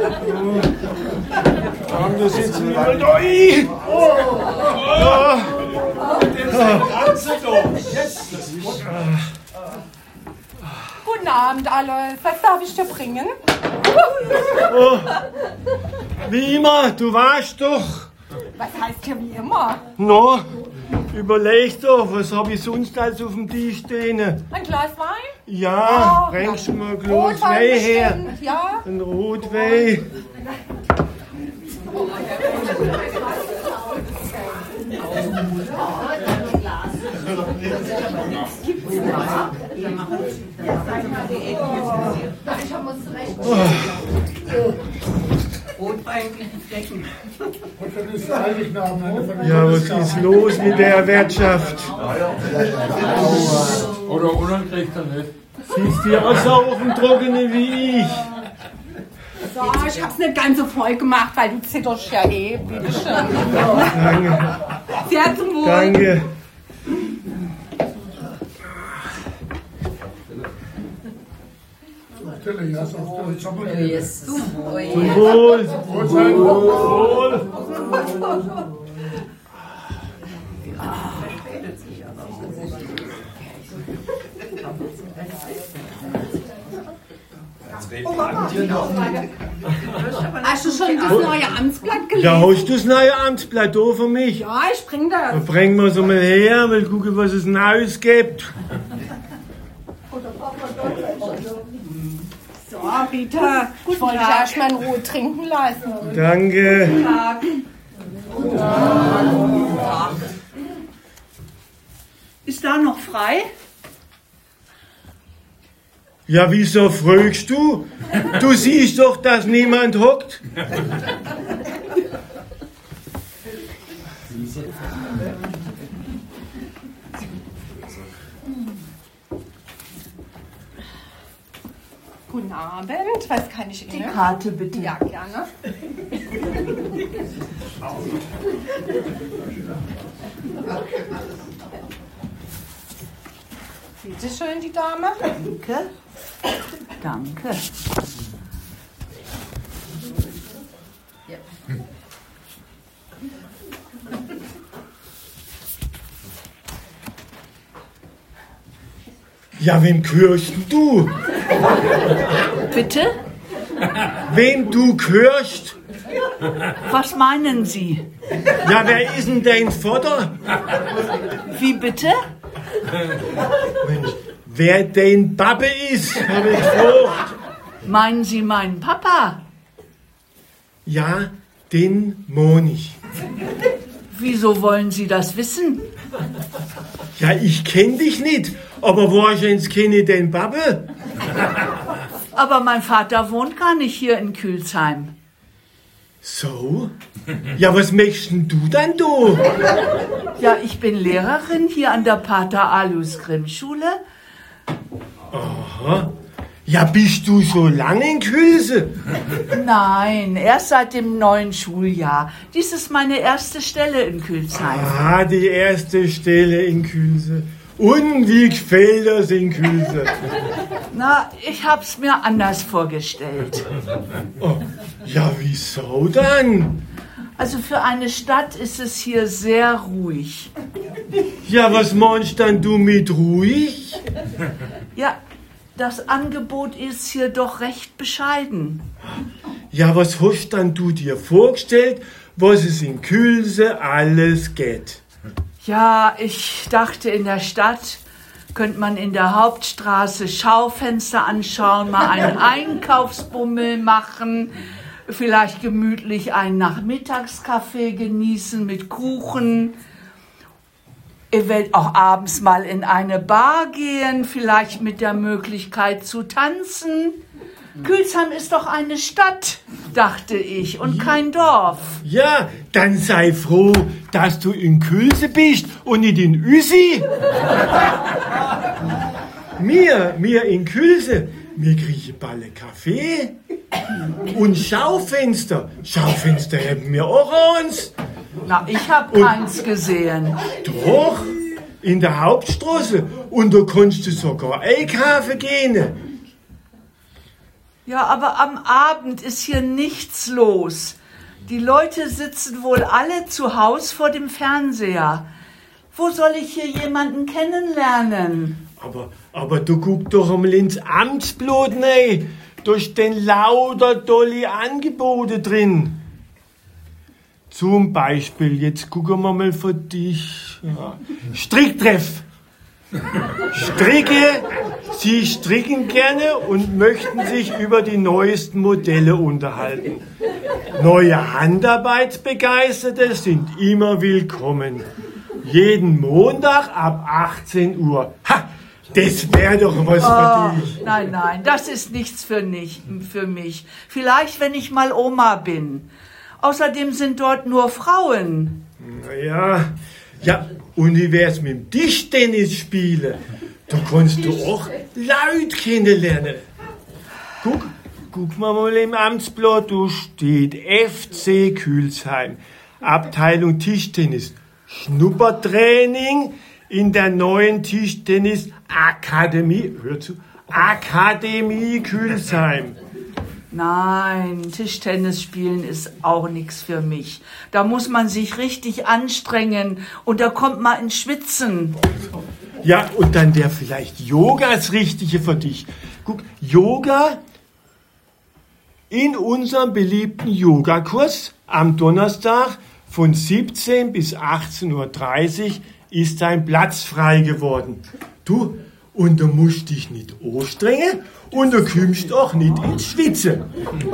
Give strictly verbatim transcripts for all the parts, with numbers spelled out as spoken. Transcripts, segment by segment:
Komm, da sitzen wir mal da. Oh. Ja. Guten Abend, Alois. Was darf ich dir bringen? Oh. Wie immer, du warst doch. Was heißt hier wie immer? No, überleg doch, was hab ich sonst als auf dem Tisch stehen? Ein Glas Wein? Ja, Oh, bringst du ja. mal ein Glas Rotwein Wein her? bestimmt, ja. Ein Rotwein. Ja, was ist los mit der Wirtschaft? Oder unankriegt er nicht. Siehst du auch so auf dem Trockenen wie ich? So, ich hab's nicht ganz so voll gemacht, weil du zitterst ja eh. Bitte schön. Danke. Sehr zum Wohl. Danke. Zum Wohl. Zum Wohl. Hast du schon das neue Amtsblatt gelesen? Ja, hast du das neue Amtsblatt da für mich? Ja, ich bring das. Dann bringen wir es mal her, mal gucken, was es Neues gibt. So, bitte. Ich wollte dich erst mal in Ruhe trinken lassen. Danke. Guten Tag. Ist da noch frei? Ja, wieso fragst du? Du siehst doch, dass niemand hockt. Guten Abend. Was kann ich Ihnen? Die Karte bitte. Ja, gerne. Bitte schön, die Dame. Danke. Danke. Ja. Ja, wem gehörst denn du? Bitte? Wem du gehörst? Was meinen Sie? Ja, wer ist denn dein Vater? Wie bitte? Mensch, wer dein Pappe ist, habe ich gefragt. Meinen Sie meinen Papa? Ja, den Monig. Wieso wollen Sie das wissen? Ja, ich kenn dich nicht, aber wahrscheinlich kenne ich den Pappe. Aber mein Vater wohnt gar nicht hier in Külsheim. So? Ja, was möchtest denn du dann da? Ja, ich bin Lehrerin hier an der Pater Alois Grimm Schule. Aha. Ja, bist du so lange in Külse? Nein, erst seit dem neuen Schuljahr. Dies ist meine erste Stelle in Külsheim. Ah, die erste Stelle in Külse. Und wie gefällt das in Külse? Na, ich hab's mir anders vorgestellt. Oh, ja, wieso dann? Also für eine Stadt ist es hier sehr ruhig. Ja, was meinst dann du mit ruhig? Ja, das Angebot ist hier doch recht bescheiden. Ja, was hast dann du dir vorgestellt, was es in Külse alles geht? Ja, ich dachte, in der Stadt könnte man in der Hauptstraße Schaufenster anschauen, mal einen Einkaufsbummel machen, vielleicht gemütlich einen Nachmittagskaffee genießen mit Kuchen, eventuell auch abends mal in eine Bar gehen, vielleicht mit der Möglichkeit zu tanzen. Külsheim ist doch eine Stadt, dachte ich, und kein Dorf. Ja, dann sei froh, dass du in Külse bist und nicht in Üsi. mir, mir in Külse, mir kriege Balle Kaffee und Schaufenster. Schaufenster haben wir auch eins. Na, ich hab keins gesehen. Doch, in der Hauptstraße. Und da kannst du sogar einkaufen gehen. Ja, aber am Abend ist hier nichts los. Die Leute sitzen wohl alle zu Hause vor dem Fernseher. Wo soll ich hier jemanden kennenlernen? Aber, aber du guck doch einmal ins Amtsblatt, ne? Da stehen lauter tolle Angebote drin. Zum Beispiel, jetzt gucken wir mal für dich. Ja. Stricktreff. Stricke, Sie stricken gerne und möchten sich über die neuesten Modelle unterhalten. Neue Handarbeitsbegeisterte sind immer willkommen. Jeden Montag ab achtzehn Uhr. Ha, das wäre doch was für Oh, dich. nein, nein, das ist nichts für, nicht, für mich. Vielleicht, wenn ich mal Oma bin. Außerdem sind dort nur Frauen. Naja, ja, und wie wär's mit dem Tischtennis spielen? Da kannst du auch Leute kennenlernen. Guck, guck mal mal im Amtsblatt, da steht F C Külsheim, Abteilung Tischtennis, Schnuppertraining in der neuen Tischtennis-Akademie, hör zu, Akademie Külsheim. Nein, Tischtennis spielen ist auch nichts für mich. Da muss man sich richtig anstrengen und da kommt man ins Schwitzen. Ja, und dann wäre vielleicht Yoga das Richtige für dich. Guck, Yoga in unserem beliebten Yogakurs am Donnerstag von siebzehn bis achtzehn Uhr dreißig ist dein Platz frei geworden. Du, und du musst dich nicht anstrengen und du kommst auch nicht ins Schwitzen.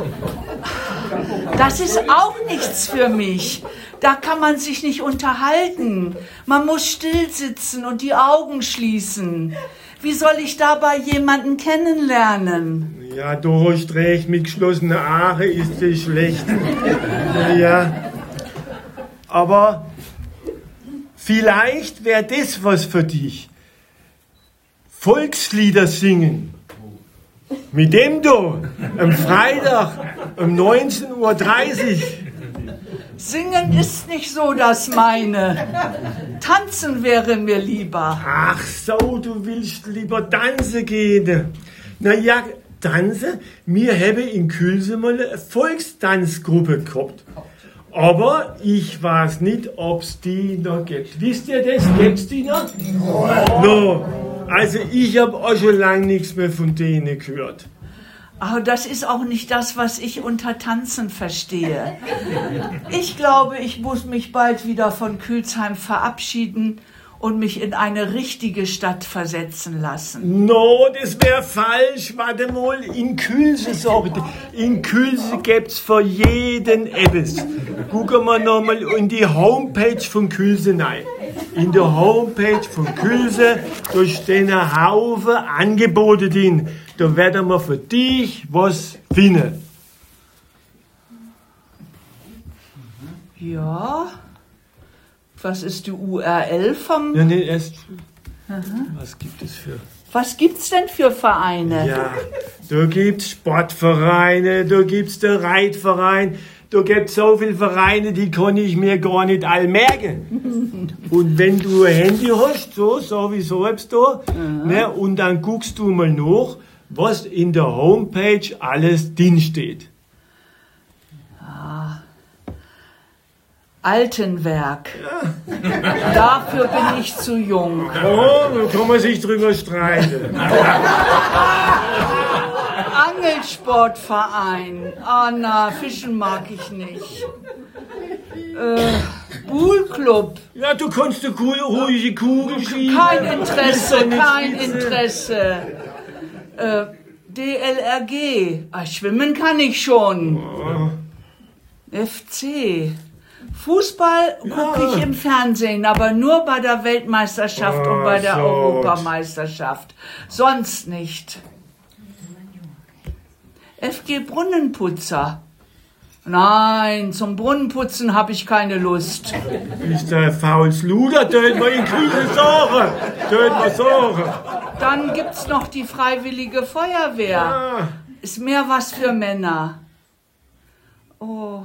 Das ist auch nichts für mich. Da kann man sich nicht unterhalten. Man muss still sitzen und die Augen schließen. Wie soll ich dabei jemanden kennenlernen? Ja, du hast recht, mit geschlossenen Augen ist das schlecht. Ja, aber vielleicht wäre das was für dich. Volkslieder singen. Mit dem du am Freitag um neunzehn Uhr dreißig. Singen ist nicht so das meine. Tanzen wäre mir lieber. Ach so, du willst lieber tanzen gehen. Na ja, tanzen? Wir haben in Külse mal eine Volkstanzgruppe gehabt. Aber ich weiß nicht, ob es die noch gibt. Wisst ihr das? Gibt's die noch? No. Also ich habe auch schon lange nichts mehr von denen gehört. Aber das ist auch nicht das, was ich unter Tanzen verstehe. Ich glaube, ich muss mich bald wieder von Külsheim verabschieden und mich in eine richtige Stadt versetzen lassen. No, das wäre falsch. Warte mal, in Külse sagt, in Külse gibt's für jeden etwas. Gucken wir nochmal in die Homepage von Külse rein. In der Homepage von Külse, da stehen ein Haufen Angebote drin. Da werden wir für dich was finden. Ja, was ist die U R L vom... Ja, nee, erst. Was gibt es für... Was gibt's denn für Vereine? Ja, da gibt's Sportvereine, da gibt's den Reitverein, da gibt's so viele Vereine, die kann ich mir gar nicht all merken. Und wenn du ein Handy hast, so, so wie so hab's da, ne, und dann guckst du mal nach, was in der Homepage alles drin steht. Ah. Altenwerk. Ja. Dafür bin ich zu jung. Oh, da kann man sich drüber streiten. Angelsportverein. Ah, na, Fischen mag ich nicht. Äh, Poolclub. Ja, du kannst eine cool, ruhige Kugel schießen. Kein Interesse, kein Interesse. Äh, D L R G. Ah, schwimmen kann ich schon. Oh. F C. Fußball gucke ich im Fernsehen, aber nur bei der Weltmeisterschaft oh, und bei der so. Europameisterschaft. Sonst nicht. F G Brunnenputzer. Nein, zum Brunnenputzen habe ich keine Lust. Ist der faules Luder, töten wir in Küche Säure. Töten wir Säure. Dann gibt's noch die Freiwillige Feuerwehr. Ja. Ist mehr was für Männer. Oh.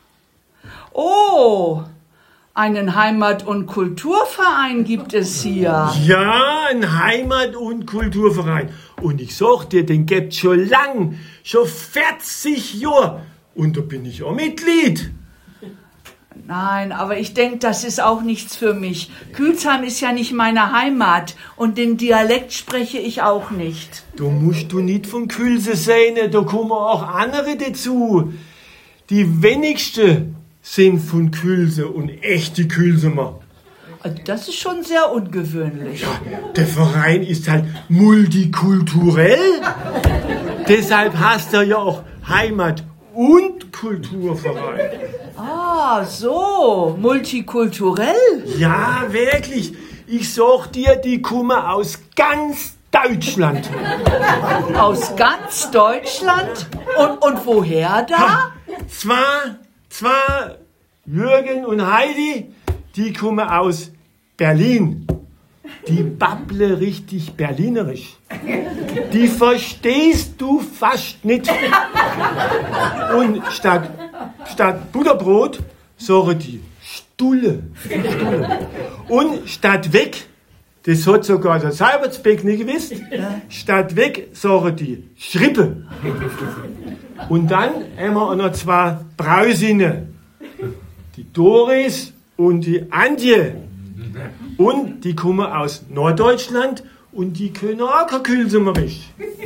Oh, einen Heimat- und Kulturverein gibt es hier. Ja, ein Heimat- und Kulturverein. Und ich sag dir, den gibt's schon lang, schon vierzig Jahre. Und da bin ich auch Mitglied. Nein, aber ich denke, das ist auch nichts für mich. Külsheim ist ja nicht meine Heimat und den Dialekt spreche ich auch nicht. Da musst du nicht von Külse sein, da kommen auch andere dazu. Die wenigsten sind von Külse und echte Külsemer. Also das ist schon sehr ungewöhnlich. Ja, der Verein ist halt multikulturell. Deshalb heißt er ja auch Heimat- und Kulturverein. Ah, so, multikulturell? Ja, wirklich. Ich sag dir, die kommen aus ganz Deutschland. Aus ganz Deutschland? Und, und woher da? Ha, zwar, zwar Jürgen und Heidi, die kommen aus Berlin. Die babble richtig berlinerisch. Die verstehst du fast nicht. Und statt, statt Butterbrot sagen die Stulle. Stulle. Und statt weg, das hat sogar der Seibertsbeck nicht gewusst, statt weg sagen die Schrippe. Und dann haben wir auch noch zwei Brausinnen. Die Doris und die Antje. Und die kommen aus Norddeutschland und die können auch kein Külsemerisch.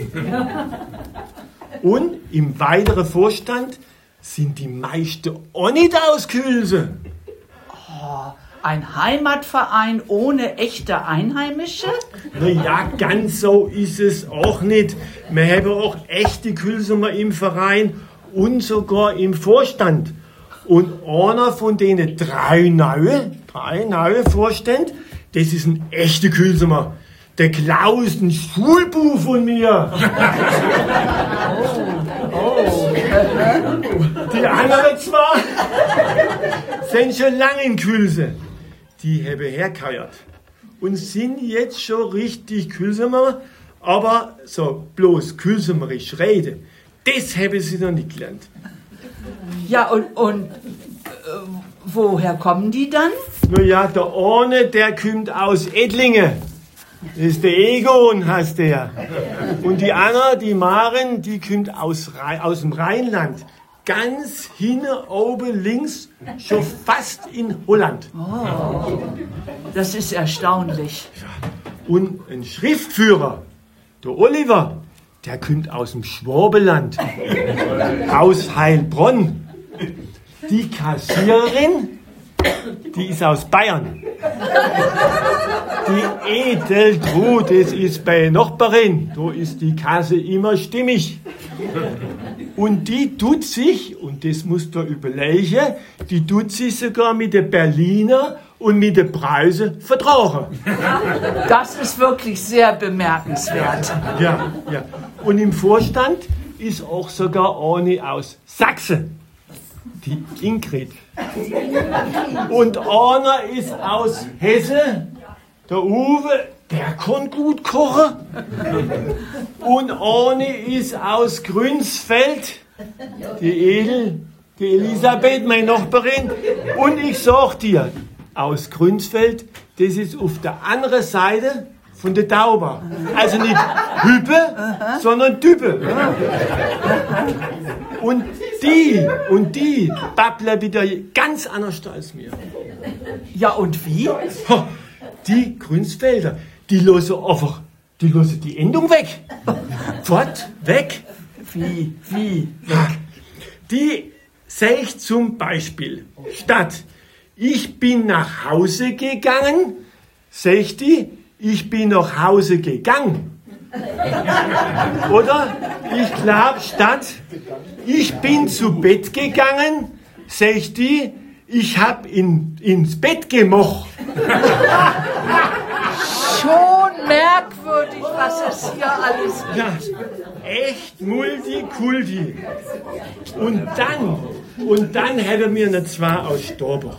Und im weiteren Vorstand sind die meisten auch nicht aus Külse. Oh, ein Heimatverein ohne echte Einheimische? Naja, ganz so ist es auch nicht. Wir haben auch echte Külsemer im Verein und sogar im Vorstand. Und einer von denen drei neue, drei neue Vorstände, das ist ein echter Külsemer. Der Klaus, ein Schulbuch von mir. Oh. Oh. Die anderen zwei sind schon lange in Külse. Die haben hergeheuert und sind jetzt schon richtig Külsemer, aber so bloß Külsemerisch reden, das haben sie noch nicht gelernt. Ja, und, und äh, woher kommen die dann? Naja, der eine, der kommt aus Ettlingen. Das ist der Egon, heißt der. Und die Anna, die Maren, die kommt aus, aus dem Rheinland. Ganz hinten oben links, schon fast in Holland. Oh, das ist erstaunlich. Und ein Schriftführer, der Oliver, der kommt aus dem Schwabeland, aus Heilbronn. Die Kassiererin, die ist aus Bayern. Die Edeltrud, das ist bei Nachbarin. Da ist die Kasse immer stimmig. Und die tut sich, und das musst du überlegen, die tut sich sogar mit der Berliner und mit der Preise vertragen. Das ist wirklich sehr bemerkenswert. Ja, ja. Und im Vorstand ist auch sogar eine aus Sachsen. Die Ingrid. Und einer ist aus Hesse, der Uwe, der kann gut kochen. Und eine ist aus Grünsfeld, die Edel, die Elisabeth, meine Nachbarin. Und ich sag dir, aus Grünsfeld, das ist auf der anderen Seite von der Tauber. Also nicht Hüppe, sondern Düppe. Und die, und die babbeln wieder ganz anders als mir. Ja, und wie? Die Grünsfelder, die lassen einfach, die lassen die Endung weg. Fort, weg. Wie, wie? Ja, die sehe ich zum Beispiel, statt ich bin nach Hause gegangen, sehe ich die, ich bin nach Hause gegangen. Oder ich glaube, statt ich bin zu Bett gegangen, sehe ich die, ich habe in, ins Bett gemocht. Schon merkwürdig, was es hier alles gibt. Ja, echt Multikulti. Und dann, und dann hätten wir noch zwei aus Storbach.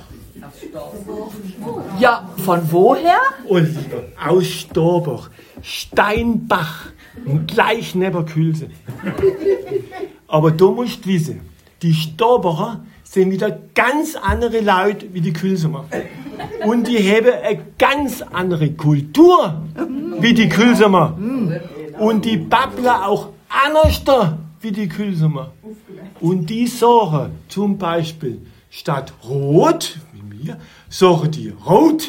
Ja, von woher? Oliver, aus Storbach, Steinbach, gleich neben Külse. Aber du musst wissen, die Storbacher sind wieder ganz andere Leute wie die Külsemer. Und die haben eine ganz andere Kultur wie die Külsemer. Und die Babbler auch anders wie die Külsumer. Und die sagen zum Beispiel statt rot, wie mir, sagen die rot.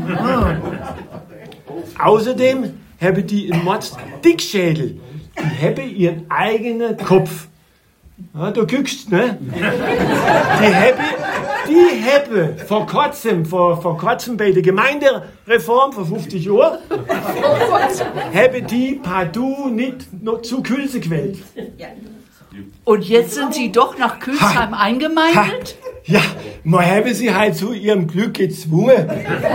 Außerdem haben die einen Mords Dickschädel. Die haben ihren eigenen Kopf. Ja, du guckst, ne? Die haben, die haben vor kurzem, vor, vor kurzem bei der Gemeindereform vor fünfzig Jahren, haben die partout nicht noch zu Külse gewählt. Und jetzt sind Sie doch nach Külsheim Ha. eingemeindet? Ja, man habe sie halt zu ihrem Glück gezwungen.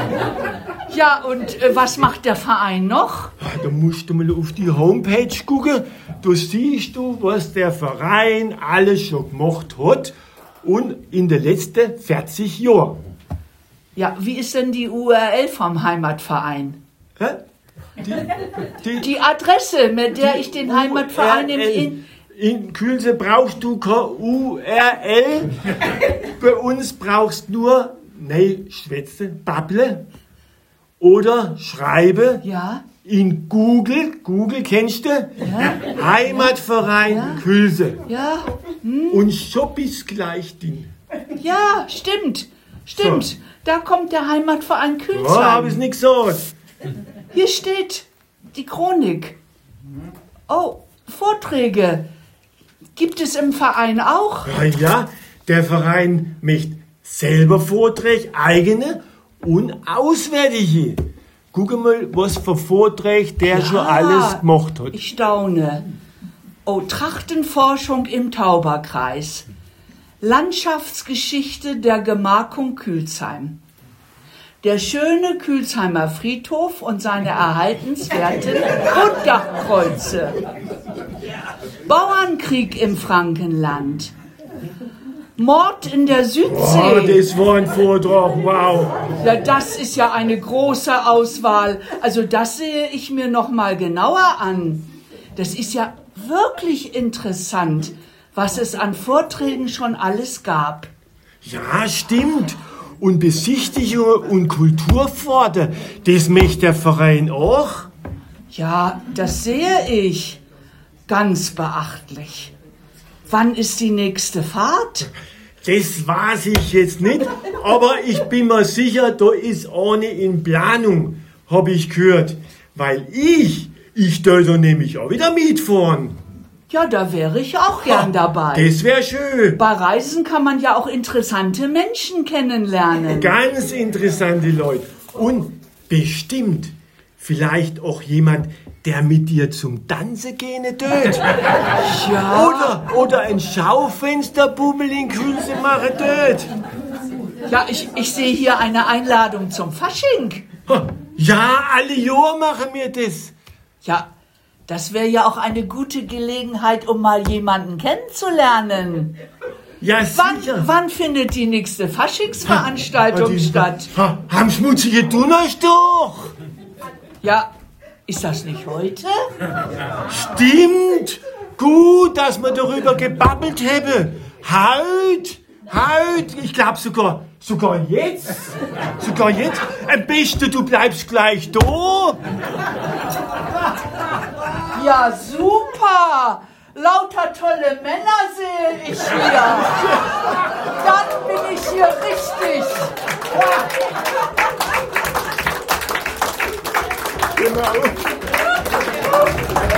Ja, und äh, was macht der Verein noch? Da musst du mal auf die Homepage gucken. Da siehst du, was der Verein alles schon gemacht hat. Und in den letzten vierzig Jahren. Ja, wie ist denn die U R L vom Heimatverein? Hä? Die, die, Die Adresse, mit der ich den Heimatverein im... U R L. In In Külse brauchst du kein U R L. Bei uns brauchst nur, nee, schwätze, babble oder schreibe ja, in Google, Google kennst du? ja, Heimatverein Ja. Külse. ja, Und schon bist gleich drin. ja, stimmt, stimmt. So. Da kommt der Heimatverein Ja, hab ich's Külsheim. nicht gesagt. Hier steht die Chronik. Oh, Vorträge. Gibt es im Verein auch? Ja, ja, der Verein macht selber Vorträge, eigene und auswärtige. Guck mal, was für Vorträge der schon alles gemacht hat. Ich staune. Oh, Trachtenforschung im Tauberkreis. Landschaftsgeschichte der Gemarkung Külsheim. Der schöne Külsheimer Friedhof und seine erhaltenswerten Unterkreuze. Bauernkrieg im Frankenland. Mord in der Oh, Südsee. das war ein Vortrag, wow. Ja, das ist ja eine große Auswahl. Also das sehe ich mir noch mal genauer an. Das ist ja wirklich interessant, was es an Vorträgen schon alles gab. Ja, stimmt. Und Besichtigungen und Kulturpforte, das möchte der Verein auch. Ja, das sehe ich. Ganz beachtlich. Wann ist die nächste Fahrt? Das weiß ich jetzt nicht, aber ich bin mir sicher, da ist eine in Planung, habe ich gehört. Weil ich, ich da da nämlich auch wieder mitfahren. Ja, da wäre ich auch gern dabei. Das wäre schön. Bei Reisen kann man ja auch interessante Menschen kennenlernen. Ganz interessante Leute. Und bestimmt vielleicht auch jemand, der mit dir zum Tanzen gehen tut. Ja, Oder, oder ein Schaufensterbummel in Külse machen tut. ja ich, ich sehe hier eine Einladung zum Fasching. Ja, alle Jahre machen wir das. Ja, das wäre ja auch eine gute Gelegenheit, um mal jemanden kennenzulernen. Ja, Wann, sicher. wann findet die nächste Faschingsveranstaltung Die- statt? Ha, haben schmutzige tun euch doch. Ja, ist das nicht heute? Stimmt. Gut, dass wir darüber gebabbelt haben. Halt, halt. Ich glaube sogar, sogar jetzt. Sogar jetzt. Am besten, du bleibst gleich da. Ja, super! Lauter tolle Männer sehe ich hier. Dann bin ich hier richtig. Genau.